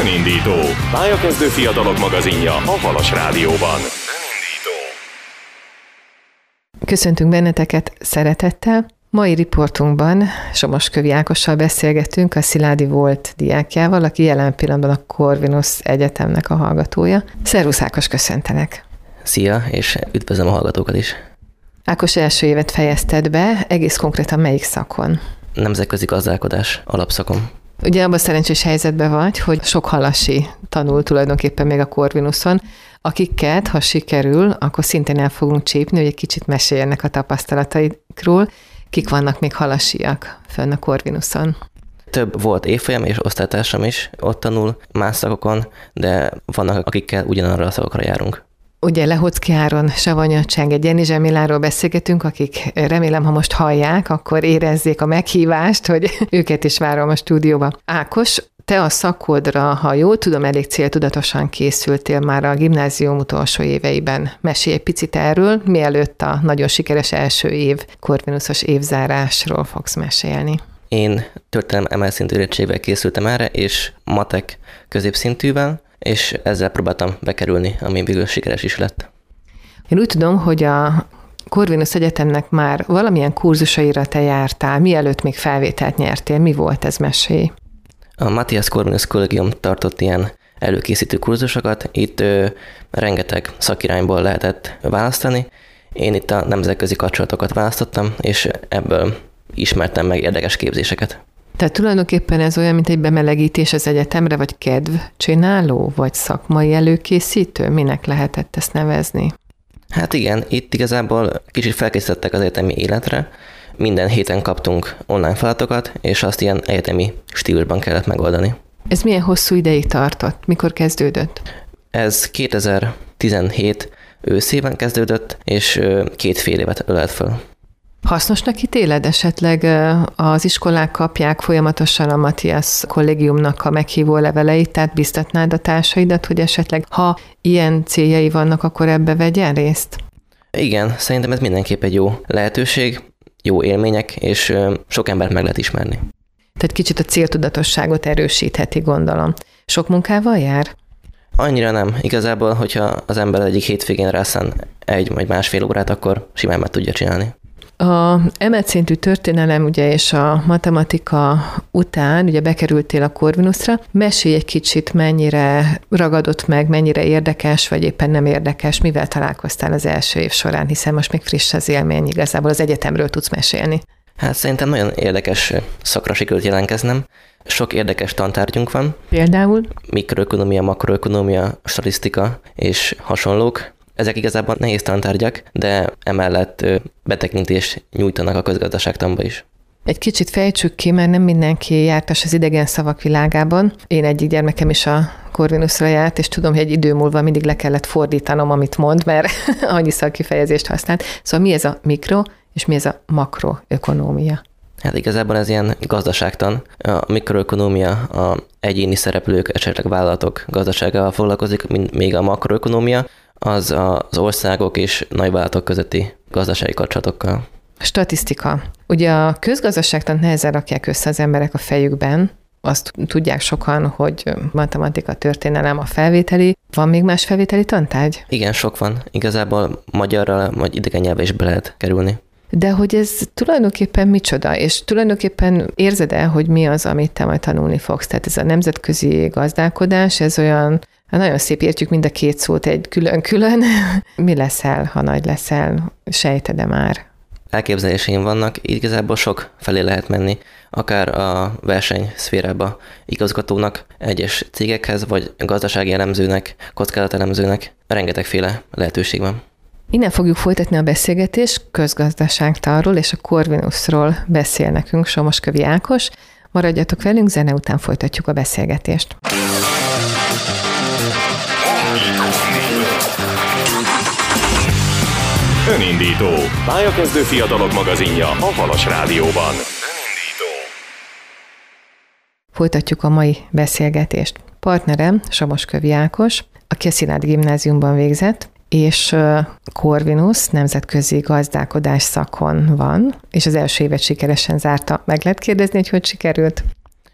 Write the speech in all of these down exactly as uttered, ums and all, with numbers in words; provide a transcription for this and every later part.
Önindító. Pályakezdő fiatalok magazinja a Halas Rádióban. Köszöntünk benneteket szeretettel. Mai riportunkban Somoskövi Ákossal beszélgetünk, a Szilágyi volt diákjával, aki jelen pillanatban a Corvinus Egyetemnek a hallgatója. Szervusz Ákos, köszöntelek! Szia, és üdvözlöm a hallgatókat is! Ákos, első évet fejezted be, egész konkrétan melyik szakon? Nemzetközi gazdálkodás alapszakon. Ugye abban szerencsés helyzetben vagy, hogy sok halasi tanul tulajdonképpen még a Corvinuson, akiket, ha sikerül, akkor szintén el fogunk csípni, hogy egy kicsit meséljenek a tapasztalataikról. Kik vannak még halasiak fönn a Corvinuson? Több volt évfolyam és osztálytársam is ott tanul más szakokon, de vannak, akikkel ugyanarra a szakokra járunk. Ugye Lehocki Áron, Savanya Csenge, Jenny Zsemiláról beszélgetünk, akik remélem, ha most hallják, akkor érezzék a meghívást, hogy őket is várom a stúdióba. Ákos, te a szakodra, ha jól tudom, elég céltudatosan készültél már a gimnázium utolsó éveiben. Mesélj egy picit erről, mielőtt a nagyon sikeres első év Corvinusos évzárásról fogsz mesélni. Én történelem emelszintű érettségvel készültem erre, és matek középszintűvel, és ezzel próbáltam bekerülni, ami végül sikeres is lett. Én úgy tudom, hogy a Corvinus Egyetemnek már valamilyen kurzusaira te jártál, mielőtt még felvételt nyertél. Mi volt ez, mesélj? A Matthias Corvinus Kollégium tartott ilyen előkészítő kurzusokat, itt ö, rengeteg szakirányból lehetett választani. Én itt a nemzetközi kapcsolatokat választottam, és ebből ismertem meg érdekes képzéseket. Tehát tulajdonképpen ez olyan, mint egy bemelegítés az egyetemre, vagy kedvcsináló, vagy szakmai előkészítő? Minek lehetett ezt nevezni? Hát igen, itt igazából kicsit felkészítettek az egyetemi életre. Minden héten kaptunk online feladatokat, és azt ilyen egyetemi stílusban kellett megoldani. Ez milyen hosszú ideig tartott? Mikor kezdődött? Ez kétezer-tizenhét őszében kezdődött, és két fél évet ölelt föl. Hasznosnak ítéled esetleg az iskolák kapják folyamatosan a Matthias kollégiumnak a meghívó leveleit, tehát biztatnád a társaidat, hogy esetleg ha ilyen céljai vannak, akkor ebbe vegyen részt? Igen, szerintem ez mindenképp egy jó lehetőség, jó élmények, és sok embert meg lehet ismerni. Tehát kicsit a céltudatosságot erősítheti, gondolom. Sok munkával jár? Annyira nem. Igazából, hogyha az ember egyik hétvégén rászán egy vagy másfél órát, akkor simán meg tudja csinálni. A emelt szintű történelem ugye, és a matematika után ugye bekerültél a Corvinusra. Mesélj egy kicsit, mennyire ragadott meg, mennyire érdekes, vagy éppen nem érdekes, mivel találkoztál az első év során, hiszen most még friss az élmény, igazából az egyetemről tudsz mesélni. Hát szerintem nagyon érdekes szakra sikerült jelentkeznem. Sok érdekes tantárgyunk van. Például? Mikroökonómia, makroökonómia, statisztika és hasonlók. Ezek igazából nehéz tantárgyak, de emellett betekintést nyújtanak a közgazdaságtanba is. Egy kicsit fejtsük ki, mert nem mindenki jártas az idegen szavak világában. Én egyik gyermekem is a Corvinusra járt, és tudom, hogy egy idő múlva mindig le kellett fordítanom, amit mond, mert annyi szakkifejezést használt. Szóval mi ez a mikro, és mi ez a makroökonómia? Hát igazából ez ilyen gazdaságtan. A mikroökonómia a egyéni szereplők, esetleg vállalatok gazdaságával foglalkozik, mint még a makroökonómia, az az országok és nagyvállalatok közötti gazdasági kapcsolatokkal. Statisztika. Ugye a közgazdaságtant nehezen rakják össze az emberek a fejükben, azt tudják sokan, hogy matematika, történelem a felvételi. Van még más felvételi tantárgy? Igen, sok van. Igazából magyarral vagy idegen nyelvre is be lehet kerülni. De hogy ez tulajdonképpen micsoda, és tulajdonképpen érzed el, hogy mi az, amit te majd tanulni fogsz? Tehát ez a nemzetközi gazdálkodás, ez olyan, nagyon szép, értjük mind a két szót egy külön-külön. Mi leszel, ha nagy leszel? Sejted-e már? Elképzeléseim vannak, igazából sok felé lehet menni, akár a versenyszférába igazgatónak, egyes cégekhez, vagy gazdasági elemzőnek, kockázatelemzőnek, rengetegféle lehetőség van. Innen fogjuk folytatni a beszélgetést, közgazdaságtanról és a Corvinusról beszél nekünk Somoskövi Ákos. Maradjatok velünk, zene után folytatjuk a beszélgetést. Önindító. Pályakezdő fiatalok magazinja a Halas Rádióban. Folytatjuk a mai beszélgetést. Partnerem Somoskövi Ákos, aki a Szilágyi Gimnáziumban végzett, és Corvinus nemzetközi gazdálkodás szakon van, és az első évet sikeresen zárta. Meg lehet kérdezni, hogy hogy sikerült?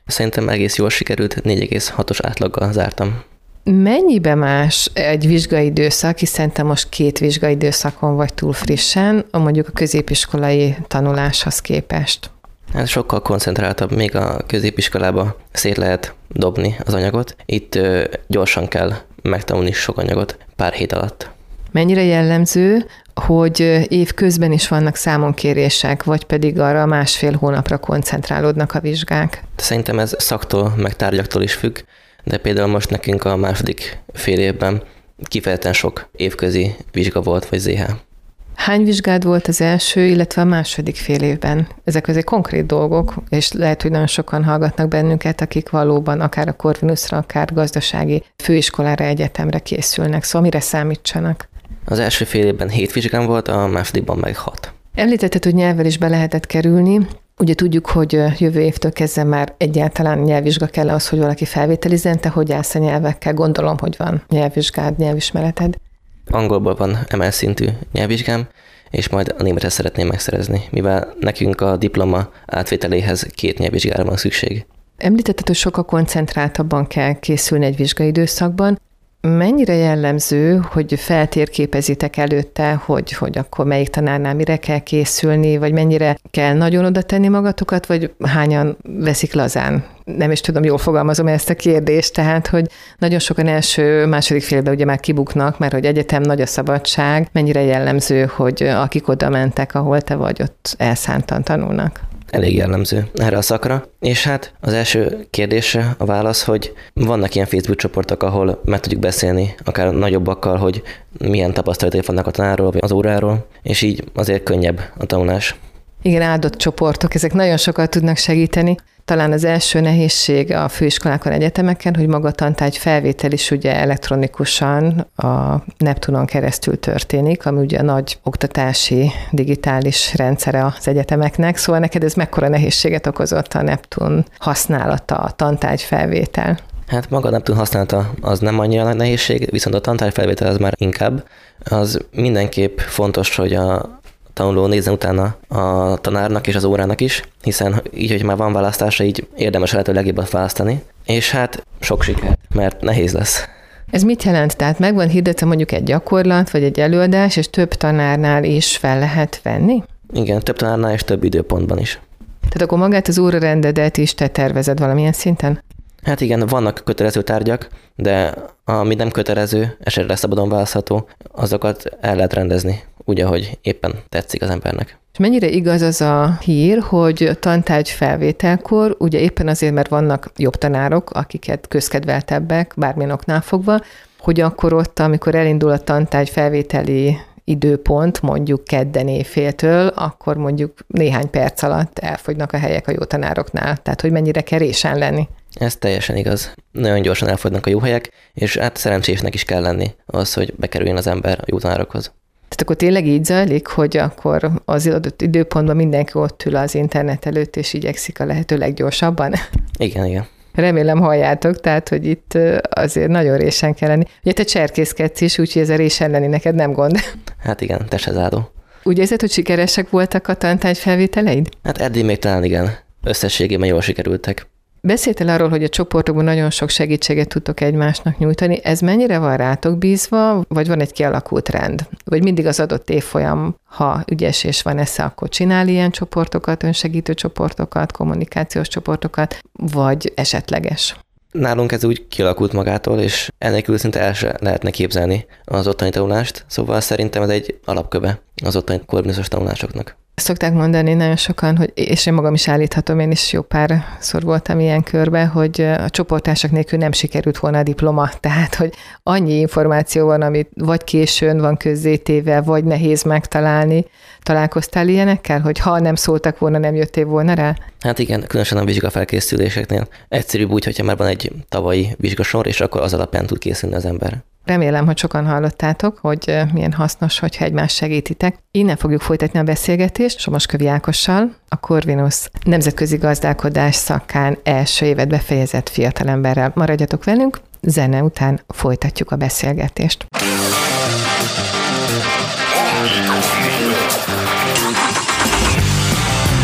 Szerintem egész jól sikerült, négy egész hatos átlaggal zártam. Mennyibe más egy vizsgai időszak, hiszen te most két vizsgai időszakon vagy túl frissen, mondjuk a középiskolai tanuláshoz képest? Hát sokkal koncentráltabb, még a középiskolába szét lehet dobni az anyagot. Itt ö, gyorsan kell megtanulni sok anyagot pár hét alatt. Mennyire jellemző, hogy év közben is vannak számonkérések, vagy pedig arra másfél hónapra koncentrálódnak a vizsgák? Szerintem ez szaktól, meg tárgyaktól is függ, de például most nekünk a második fél évben kifejezetten sok évközi vizsga volt, vagy zé há. Hány vizsgád volt az első, illetve a második fél évben? Ezek azért konkrét dolgok, és lehet, hogy nagyon sokan hallgatnak bennünket, akik valóban akár a Corvinusra, akár gazdasági főiskolára, egyetemre készülnek. Szóval mire számítsanak? Az első fél évben hét vizsgám volt, a másodikban meg hat. Említetted, hogy nyelvvel is be lehetett kerülni. Ugye tudjuk, hogy jövő évtől kezdve már egyáltalán nyelvvizsga kell ahhoz, hogy valaki felvételizzen. Te hogy állsz a nyelvekkel? Gondolom, hogy van nyelvvizsgád, nyelvismereted. Angolból van em el szintű nyelvvizsgám, és majd a németet szeretném megszerezni, mivel nekünk a diploma átvételéhez két nyelvvizsgára van szükség. Említetted, hogy sokkal koncentráltabban kell készülni egy vizsgai időszakban. Mennyire jellemző, hogy feltérképezitek előtte, hogy, hogy akkor melyik tanárnál mire kell készülni, vagy mennyire kell nagyon oda tenni magatokat, vagy hányan veszik lazán? Nem is tudom, jól fogalmazom ezt a kérdést, tehát, hogy nagyon sokan első, második félben ugye már kibuknak, mert hogy egyetem nagy a szabadság, mennyire jellemző, hogy akik oda mentek, ahol te vagy, ott elszántan tanulnak? Elég jellemző erre a szakra. És hát az első kérdésre a válasz, hogy vannak ilyen Facebook csoportok, ahol meg tudjuk beszélni, akár nagyobbakkal, hogy milyen tapasztalatai vannak a tanárról, vagy az óráról, és így azért könnyebb a tanulás. Igen, áldott csoportok, ezek nagyon sokat tudnak segíteni. Talán az első nehézség a főiskolákon, egyetemeken, hogy maga a tantárgy felvétel is ugye elektronikusan a Neptunon keresztül történik, ami ugye a nagy oktatási digitális rendszere az egyetemeknek. Szóval neked ez mekkora nehézséget okozott a Neptun használata, a tantárgy felvétel? Hát maga a Neptun használata az nem annyira nagy nehézség, viszont a tantárgy felvétel az már inkább. Az mindenképp fontos, hogy a tanuló nézzen utána a tanárnak és az órának is, hiszen így, hogy már van választása, így érdemes a lehető legjobbat választani, és hát sok sikert, mert nehéz lesz. Ez mit jelent? Tehát meg van hirdetve mondjuk egy gyakorlat, vagy egy előadás, és több tanárnál is fel lehet venni? Igen, több tanárnál és több időpontban is. Tehát akkor magát az órarendedet is te tervezed valamilyen szinten? Hát igen, vannak kötelező tárgyak, de ami nem kötelező, esetleg szabadon választható, azokat el lehet rendezni, úgy, ahogy éppen tetszik az embernek. És mennyire igaz az a hír, hogy a tantárgy felvételkor, ugye éppen azért, mert vannak jobb tanárok, akiket közkedveltebbek, bármilyen oknál fogva, hogy akkor ott, amikor elindul a tantárgy felvételi időpont, mondjuk kedden éjféltől, akkor mondjuk néhány perc alatt elfogynak a helyek a jó tanároknál. Tehát, hogy mennyire kell résen lenni. Ez teljesen igaz. Nagyon gyorsan elfogynak a jó helyek, és hát szerencsésnek is kell lenni az, hogy bekerüljön az ember a jó tanárokhoz. Tehát akkor tényleg így zajlik, hogy akkor az adott időpontban mindenki ott ül az internet előtt, és igyekszik a lehető leggyorsabban? Igen, igen. Remélem halljátok, tehát, hogy itt azért nagyon résen kell lenni. Ugye te cserkészkedsz is, úgyhogy ez a résen lenni neked nem gond. Hát igen, tesezádó. Úgy érzed, hogy sikeresek voltak a tantárgy felvételeid? Hát eddig még talán igen. Összességében jól sikerültek. Beszéltél arról, hogy a csoportokban nagyon sok segítséget tudtok egymásnak nyújtani. Ez mennyire van rátok bízva, vagy van egy kialakult rend? Vagy mindig az adott évfolyam, ha ügyes és van esze, akkor csinál ilyen csoportokat, önsegítő csoportokat, kommunikációs csoportokat, vagy esetleges? Nálunk ez úgy kialakult magától, és ennélkül szinte el se lehetne képzelni az ottani tanulást, szóval szerintem ez egy alapköve az ottani Corvinusos tanulásoknak. Szokták mondani nagyon sokan, hogy, és én magam is állíthatom, én is jó párszor voltam ilyen körbe, hogy a csoporttársak nélkül nem sikerült volna a diploma. Tehát, hogy annyi információ van, amit vagy későn van közzétéve, vagy nehéz megtalálni. Találkoztál ilyenekkel, hogy ha nem szóltak volna, nem jöttél volna rá? Hát igen, különösen a vizsgafelkészüléseknél. Egyszerűbb úgy, hogyha már van egy tavalyi vizsgasor, és akkor az alapján tud készülni az ember. Remélem, hogy sokan hallottátok, hogy milyen hasznos, hogyha egymást segítitek. Innen fogjuk folytatni a beszélgetést Somoskövi Ákossal, a Corvinus nemzetközi gazdálkodás szakán első évet befejezett fiatalemberrel. Maradjatok velünk, zene után folytatjuk a beszélgetést.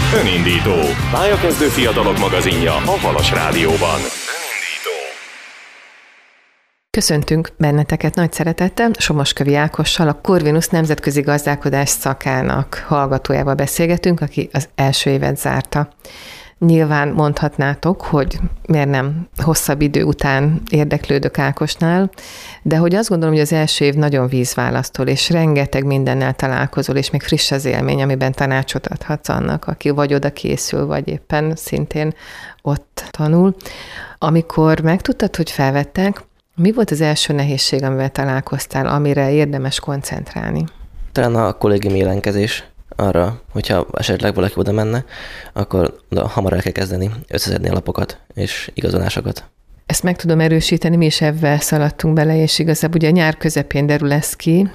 Önindító. Pályakezdő fiatalok magazinja a Halas Rádióban. Köszöntünk benneteket nagy szeretettel, Somoskövi Ákossal, a Corvinus nemzetközi gazdálkodás szakának hallgatójával beszélgetünk, aki az első évet zárta. Nyilván mondhatnátok, hogy miért nem hosszabb idő után érdeklődök Ákosnál, de hogy azt gondolom, hogy az első év nagyon vízválasztó, és rengeteg mindennel találkozol, és még friss az élmény, amiben tanácsot adhatsz annak, aki vagy oda készül, vagy éppen szintén ott tanul. Amikor megtudtad, hogy felvettek, mi volt az első nehézség, amivel találkoztál, amire érdemes koncentrálni? Talán a kollégium jelenkezés arra, hogyha esetleg valaki oda menne, akkor oda hamar el kell kezdeni összeszedni a lapokat és igazolásokat. Ezt meg tudom erősíteni, mi is ebben szaladtunk bele, és igazából ugye a nyár közepén derül ez ki,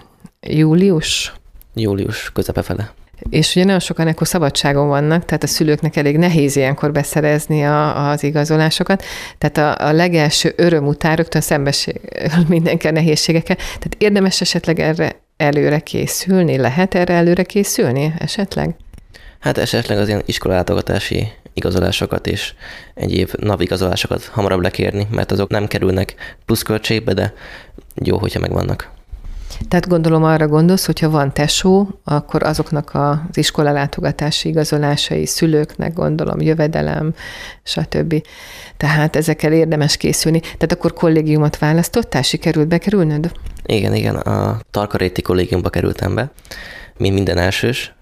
július? Július közepe fele. És ugye nagyon sokan ekkor szabadságon vannak, tehát a szülőknek elég nehéz ilyenkor beszerezni a, az igazolásokat. Tehát a, a legelső öröm után rögtön szembesül mindenki a nehézségekkel. Tehát érdemes esetleg erre előre készülni? Lehet erre előre készülni esetleg? Hát esetleg az ilyen iskolalátogatási igazolásokat és egyéb navigazolásokat hamarabb lekérni, mert azok nem kerülnek pluszköltségbe, de jó, hogyha megvannak. Tehát gondolom arra gondolsz, hogyha van tesó, akkor azoknak az iskolalátogatási igazolásai szülőknek, gondolom, jövedelem, stb. Tehát ezekkel érdemes készülni. Tehát akkor kollégiumot választottál, sikerült bekerülnöd? Igen, igen, a Tarkaréti kollégiumba kerültem be, mint minden elsős,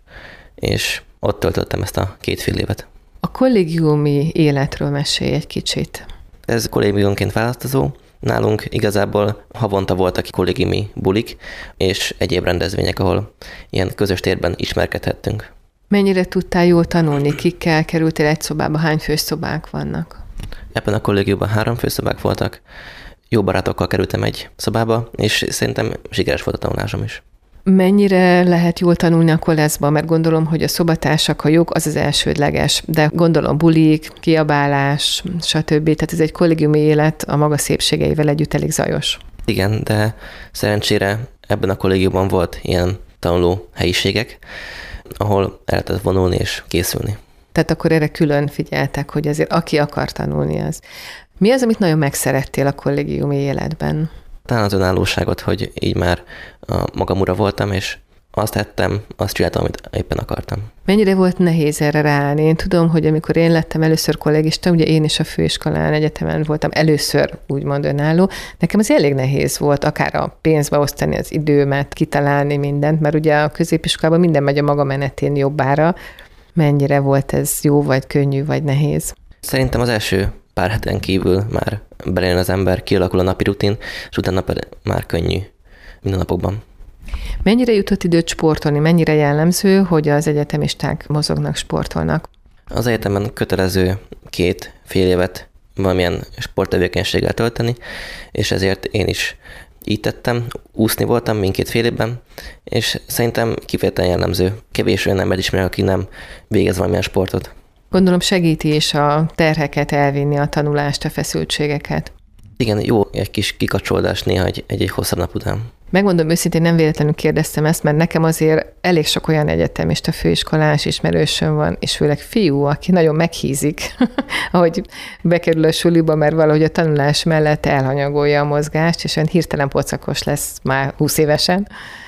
és ott töltöttem ezt a két fél évet. A kollégiumi életről mesélj egy kicsit. Ez kollégiumként választozó. Nálunk igazából havonta voltak kollégiumi bulik, és egyéb rendezvények, ahol ilyen közös térben ismerkedhettünk. Mennyire tudtál jól tanulni? Kikkel kerültél egy szobába? Hány főszobák vannak? Ebben a kollégiumban három főszobák voltak. Jó barátokkal kerültem egy szobába, és szerintem sikeres volt a tanulásom is. Mennyire lehet jól tanulni a koleszban? Mert gondolom, hogy a szobatársak, a jog, az az elsődleges, de gondolom bulik, kiabálás, stb. Tehát ez egy kollégiumi élet a maga szépségeivel együtt elég zajos. Igen, de szerencsére ebben a kollégiumban volt ilyen tanuló helyiségek, ahol el lehetett vonulni és készülni. Tehát akkor erre külön figyeltek, hogy azért aki akar tanulni az. Mi az, amit nagyon megszerettél a kollégiumi életben? Talán az önállóságot, hogy így már a magam ura voltam, és azt tettem, azt csináltam, amit éppen akartam. Mennyire volt nehéz erre ráállni? Én tudom, hogy amikor én lettem először kollégista, ugye én is a főiskolán, egyetemen voltam először úgymond önálló, nekem az elég nehéz volt akár a pénzbe osztani az időmet, kitalálni mindent, mert ugye a középiskolában minden megy a maga menetén jobbára. Mennyire volt ez jó, vagy könnyű, vagy nehéz? Szerintem az első pár heten kívül már belejön az ember, kialakul a napi rutin, és utána már könnyű minden napokban. Mennyire jutott időt sportolni? Mennyire jellemző, hogy az egyetemisták mozognak, sportolnak? Az egyetemen kötelező két fél évet valamilyen sporttevékenységgel tölteni, és ezért én is így tettem, úszni voltam mindkét fél évben, és szerintem kifejezetten jellemző. Kevés olyan ember ismer, aki nem végez valamilyen sportot. Gondolom segíti is a terheket elvinni, a tanulást, a feszültségeket. Igen, jó egy kis kikapcsolódás néha egy, egy hosszabb nap után. Megmondom őszintén, nem véletlenül kérdeztem ezt, mert nekem azért elég sok olyan egyetemista főiskolás ismerősöm van, és főleg fiú, aki nagyon meghízik, ahogy bekerül a suliba, mert valahogy a tanulás mellett elhanyagolja a mozgást, és olyan hirtelen pocakos lesz már húsz évesen.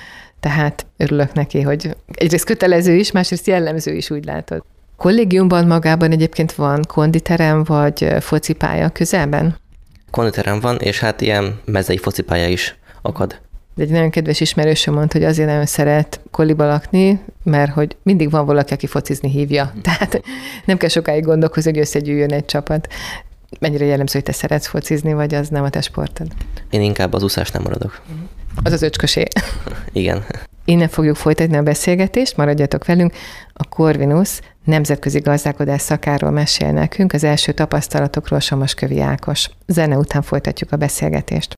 Tehát örülök neki, hogy egyrészt kötelező is, másrészt jellemző is, úgy látod. Kollégiumban magában egyébként van konditerem vagy focipálya közelben? Konditerem van, és hát ilyen mezei focipálya is akad. Egy nagyon kedves ismerősöm mondta, hogy azért nagyon szeret kolliba lakni, mert hogy mindig van valaki, aki focizni hívja. Tehát nem kell sokáig gondolkozni, hogy összegyűjjön egy csapat. Mennyire jellemző, hogy te szeretsz focizni, vagy az nem a te sportod? Én inkább az úszás nem maradok. Az az öcskösé. Igen. Innen fogjuk folytatni a beszélgetést, maradjatok velünk. A Corvinus nemzetközi gazdálkodás szakáról mesél nekünk, az első tapasztalatokról Somoskövi Ákos. Zene után folytatjuk a beszélgetést.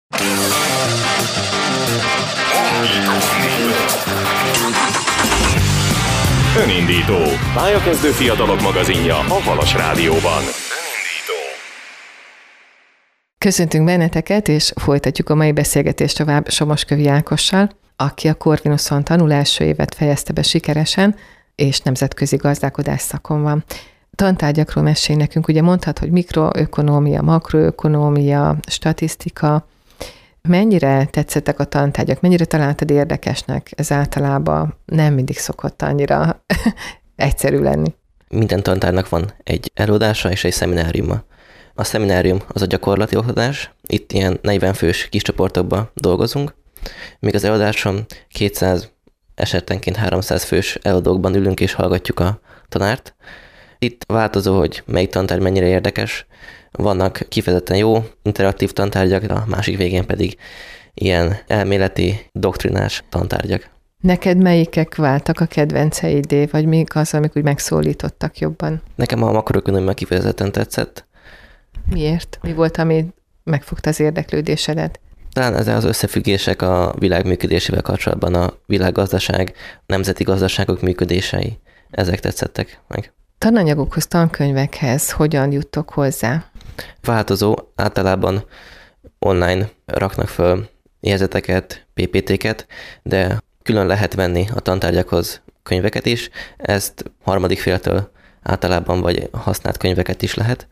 Önindító. Pályakezdő fiatalok magazinja a Halas Rádióban. Köszöntünk benneteket, és folytatjuk a mai beszélgetést tovább Somoskövi Ákossal, aki a Corvinuson tanul első évet fejezte be sikeresen, és nemzetközi gazdálkodás szakon van. Tantárgyakról mesélj nekünk, ugye mondtad, hogy mikroökonómia, makroökonómia, statisztika. Mennyire tetszettek a tantárgyak? Mennyire találtad érdekesnek? Ez általában nem mindig szokott annyira egyszerű lenni. Minden tantárgynak van egy előadása és egy szemináriuma. A szeminárium az a gyakorlati oktatás, itt ilyen negyven fős kis csoportokban dolgozunk, míg az előadáson kétszáz, esetenként háromszáz fős előadókban ülünk és hallgatjuk a tanárt. Itt változó, hogy melyik tantárgy mennyire érdekes, vannak kifejezetten jó interaktív tantárgyak, a másik végén pedig ilyen elméleti, doktrinás tantárgyak. Neked melyikek váltak a kedvenceidé, vagy mik az, amik úgy megszólítottak jobban? Nekem a makroökonómia kifejezetten tetszett. Miért? Mi volt, ami megfogta az érdeklődésedet? Talán ezek az összefüggések a világ működésével kapcsolatban, a világgazdaság, nemzeti gazdaságok működései, ezek tetszettek meg. Tananyagokhoz, tankönyvekhez hogyan juttok hozzá? Változó, általában online raknak föl jegyzeteket, pé pé té-ket, de külön lehet venni a tantárgyakhoz könyveket is, ezt harmadik féltől általában vagy használt könyveket is lehet.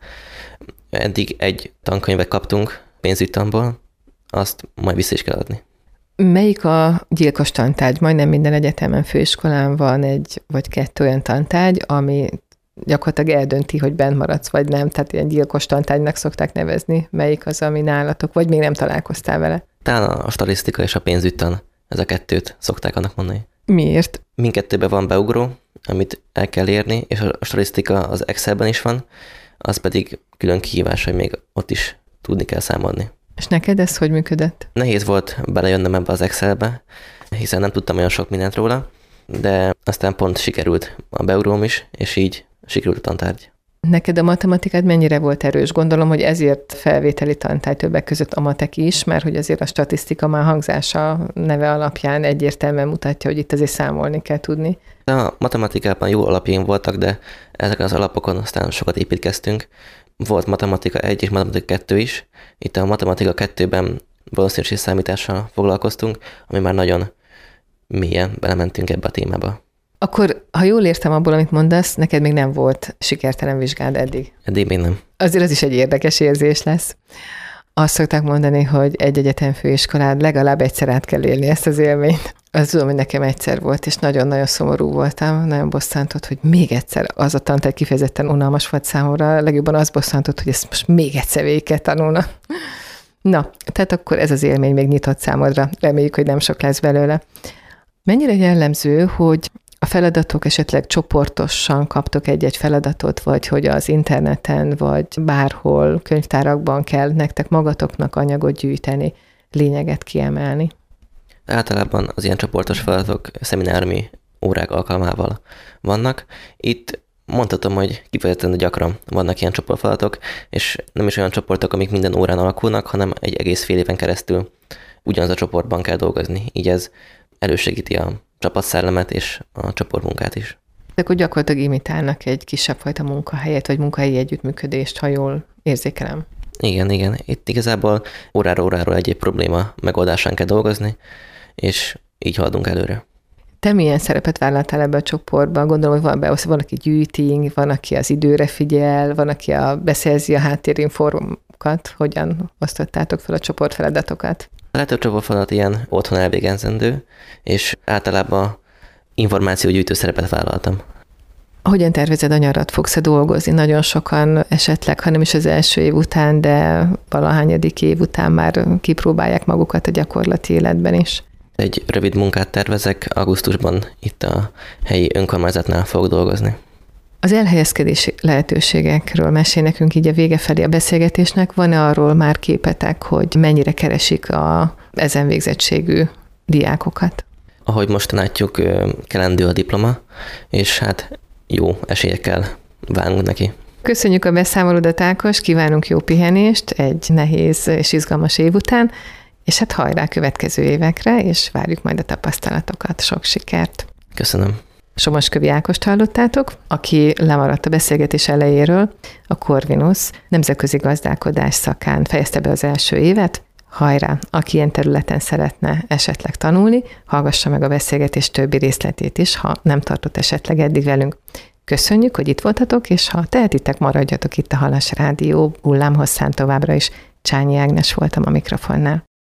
Eddig egy tankönyvet kaptunk pénzügytanból, azt majd vissza is kell adni. Melyik a gyilkos tantárgy? Majdnem minden egyetemen, főiskolán van egy vagy kettő olyan tantárgy, ami gyakorlatilag eldönti, hogy bent maradsz, vagy nem. Tehát ilyen gyilkos tantárgynak szokták nevezni. Melyik az, ami nálatok, vagy még nem találkoztál vele? Talán a statisztika és a pénzügytan, ez a kettőt szokták annak mondani. Miért? Mindkettőben van beugró, amit el kell érni, és a statisztika az Excelben is van, az pedig külön kihívás, hogy még ott is tudni kell számolni. És neked ez hogy működött? Nehéz volt belejönnöm ebbe az Excelbe, hiszen nem tudtam olyan sok mindent róla, de aztán pont sikerült a beugróm is, és így sikerült a tantárgy. Neked a matematikát mennyire volt erős? Gondolom, hogy ezért felvételi tantárgy többek között a matek is, mert hogy azért a statisztika már hangzása neve alapján egyértelműen mutatja, hogy itt azért számolni kell tudni. De a matematikában jó alapjaim voltak, de ezeken az alapokon aztán sokat építkeztünk. Volt matematika egy és matematika kettő is. Itt a matematika kettőben valószínűségi számítással foglalkoztunk, ami már nagyon mélyen belementünk ebbe a témába. Akkor, ha jól értem abból, amit mondasz, neked még nem volt sikertelen vizsgád eddig. Eddig még nem. Azért az is egy érdekes érzés lesz. Azt szokták mondani, hogy egy egyetem főiskolád legalább egyszer át kell élni ezt az élményt. Azt tudom, hogy nekem egyszer volt, és nagyon-nagyon szomorú voltam, nagyon bosszantott, hogy még egyszer az a tantárgy kifejezetten unalmas volt számomra, legjobban az bosszantott, hogy ezt most még egyszer végig kell tanulna. Na, tehát akkor ez az élmény még nyitott számodra. Reméljük, hogy nem sok lesz belőle. Mennyire jellemző, hogy a feladatok esetleg csoportosan kaptok egy-egy feladatot, vagy hogy az interneten, vagy bárhol könyvtárakban kell nektek magatoknak anyagot gyűjteni, lényeget kiemelni? Általában az ilyen csoportos feladatok szemináriumi órák alkalmával vannak. Itt mondhatom, hogy kifejezetten gyakran vannak ilyen csoportfeladatok, és nem is olyan csoportok, amik minden órán alakulnak, hanem egy egész fél éven keresztül ugyanaz a csoportban kell dolgozni. Így ez elősegíti a csapatszellemet és a csoportmunkát is. De akkor gyakorlatilag imitálnak egy kisebb fajta munkahelyet, vagy munkahelyi együttműködést, ha jól érzékelem. Igen, igen. Itt igazából óráról óráról egy-egy probléma megoldásán kell dolgozni, és így haladunk előre. Te milyen szerepet vállaltál ebbe a csoportba? Gondolom, hogy van beosztva, van, aki gyűjti, van, aki az időre figyel, van, aki a, beszerzi a háttérinformokat. Hogyan osztottátok fel a csoportfeladatokat? A legtöbb csoportfeladat ilyen otthon elvégezendő, és általában információgyűjtő szerepet vállaltam. Hogyan tervezed, a nyarat fogsz-e dolgozni? Nagyon sokan esetleg, ha nem is az első év után, de valahányadik év után már kipróbálják magukat a gyakorlati életben is. Egy rövid munkát tervezek, augusztusban itt a helyi önkormányzatnál fogok dolgozni. Az elhelyezkedési lehetőségekről mesél nekünk így a vége felé a beszélgetésnek. Van-e arról már képetek, hogy mennyire keresik a ezen végzettségű diákokat? Ahogy most látjuk, kelendő a diploma, és hát jó esélyekkel várunk neki. Köszönjük a beszámolódat, Ákos, kívánunk jó pihenést egy nehéz és izgalmas év után, és hát hajrá következő évekre, és várjuk majd a tapasztalatokat. Sok sikert! Köszönöm. Somoskövi Ákost hallottátok, aki lemaradt a beszélgetés elejéről, a Corvinus nemzetközi gazdálkodás szakán fejezte be az első évet. hajrá! Aki ilyen területen szeretne esetleg tanulni, hallgassa meg a beszélgetés többi részletét is, ha nem tartott esetleg eddig velünk. Köszönjük, hogy itt voltatok, és ha tehetitek, maradjatok itt a Halas Rádió hullámhosszán továbbra is. Csányi Ágnes voltam a mikrofonnál.